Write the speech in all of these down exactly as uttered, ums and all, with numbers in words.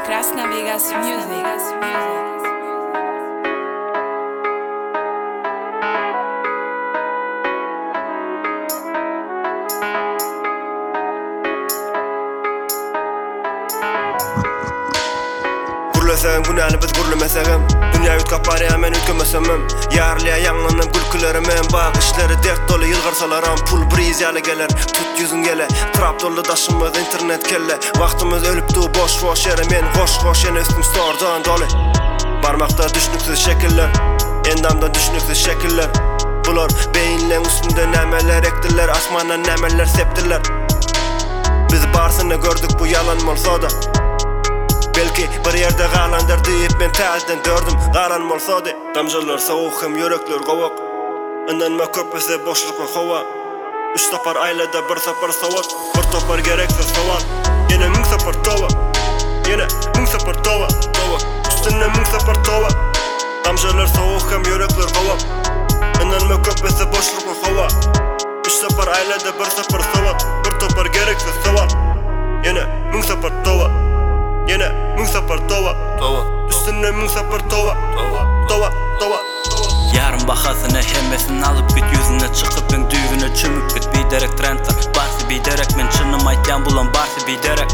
Krasna Vegas Music. Gürlesegem günäni biz gürlemesegem Dünya yutkap bari hemen ütkemesemem Yarlıya yanlanım gülkülerim en bakışları dert dolu yılgarsalaram pul briz yalı geler tut yüzün gele trap dolu daşımız internet kelle vaktimiz ölüptü boş boş yere men koş koş yine üstüm stordan dolu barmakta düşnüksüz şekiller endamda düşnüksüz şekiller bular beyinlen üstünde nemeler ektiler asmandan nemeler septiler biz barsını gördük bu yalan olsa da belki bir yerde galandır deyip ben tazden dördüm galan bolsa de damjalar soğuk hem yürekler gowak inanma köpese boşluk ve hava üç tapar aylada bir sapar savat bir topar gereksiz savat yine ming sapar tova yine ming sapar tova tova üstüne ming sapar tova damjalar soğuk hem yürekler gowak inanma köpese boşluk ve hava üç tapar aylada bir sapar savat bir topar gereksiz savat yine ming sapar tova yine ming sapar tova tova üstüne ming sapar tova tova tova tova yarın bahasını hemmesini alıp git yüzüne çıkıp ben düğüne çümüp git bir derek trendler barsı bir derek men çınım aytyan bulan barsı bir derek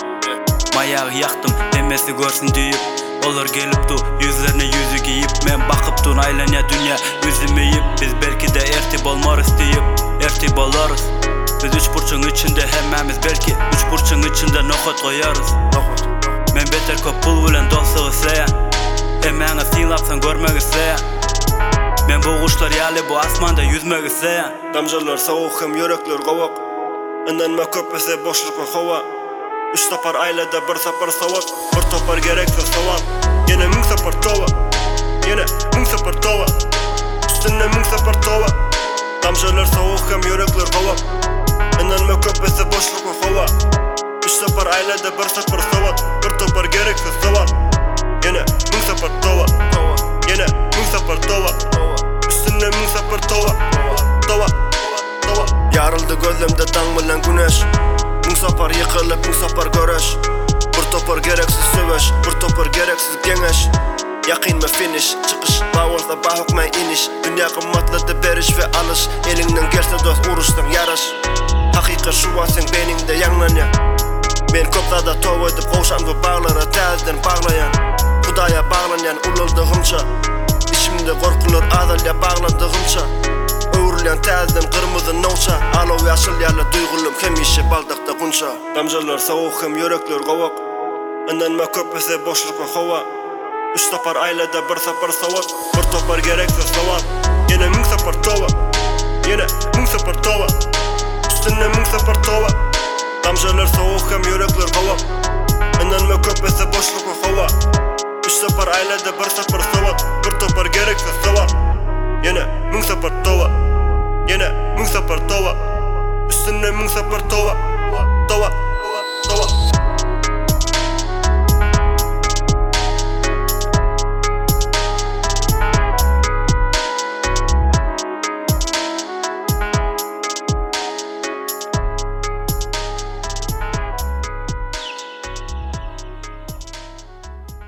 mayağı yaktım hemmesi görsün deyip olur gelip du yüzlerine yüzü giyip men bakıp dun aylanya dünya yüzümü yiyip biz belki de ertip olmarız deyip ertip oluruz biz üç burçun içinde hemmemiz belki üç burçun içinde nokot koyarız men beter köp pul bilen dostluğu isteyen Emeğine sinlapsan görmek isteyen men bu kuşlar yali bu asmanda yüzmek isteyen damjalar soğuk hem yürekler gowak inanma köpese boşluk ve hava üç tapar aylada bir sapar savat bir topar gereksiz savat yine ming sapar tova yine ming sapar tova üstüne ming sapar tova damjalar soğuk hem yürekler gowak inanma köpese boşluk ve hava üç sapar aylada bir sapar savat bir topar gereksiz savat yine ming sapar tova yine ming sapar tova üstüne ming sapar tova tova tova yarıldı gözlemde tan bilen güneş ming sapar yıkılıp ming sapar göreş bir topar gereksiz söveş bir topar gereksiz gengeş yakin ve finish çıkış bağolda bahokmay iniş dünya kımmatladı beriş ve alış elinden gelse dost uruştan yarış hakikat şu an sen beyninde yanlanya men koptada tov edip koşan bu bağlara tazden bağlayan Hudaya bağlanyan ulaldığımça İçimde korkulur adalya bağlandığımça Öğürleyen tazden kırmızı noça Alov yaşıl yerle duygulum kemişe baldakta kunça damjalar soğuk hem yürekler gowak inanma köpese boşluk ve hava üç tapar aylada bir sapar savat bir topar gereksiz savat yine ming sapar tova yine ming sapar tova üstüne ming sapar tova damjalar soğuk hem yürekler gowak inanma köpese boşluk ve hava üç sapar aylada bir sapar savat bir topar gereksiz savat yine ming sapar tova yine ming sapar tova üstüne ming sapar tova tova